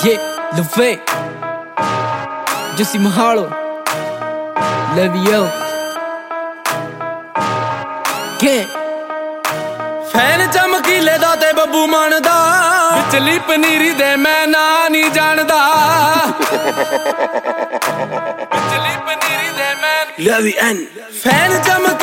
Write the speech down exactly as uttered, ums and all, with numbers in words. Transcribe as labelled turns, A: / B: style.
A: Yeah, Luve, Jussi Mahalo, Levio, Gang
B: fan ਚਮਕੀਲੇ ਦਾ ਤੇ ਬੱਬੂ ਮਾਨ ਦਾ ਵਿਚਲੀ ਪਨੀਰੀ ਦੇ ਮੈਂ ਨਾਂ ਨਹੀਂ ਜਾਣਦਾ ਵਿਚਲੀ ਪਨੀਰੀ ਦੇ ਮੈਂ ਲਵੀ ਐਨ ਫੈਨ ਚਮਕ